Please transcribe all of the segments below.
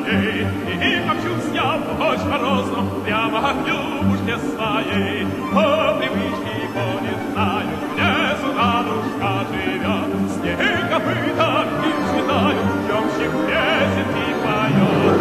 своей, и помчусь я в ночь морозную прямо к Любушке своей. По привычке его не знаю, где Суданушка живет, снег копытами взлетают, темщик песенки поет.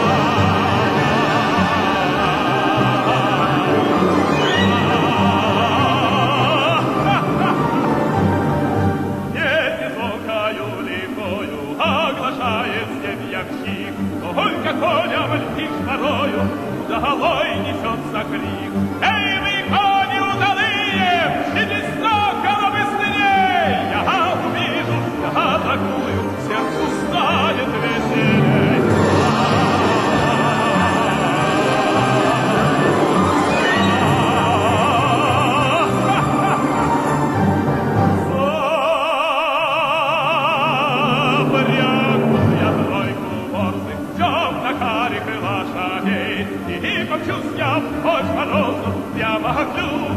Только коням летишь порою, за голой несется крик. Эй, вы, кони удалые, идите сокола быстрей! Я увижу, я атакую, сердцу станет веселей. Помчусь я в ночь морозную прямо к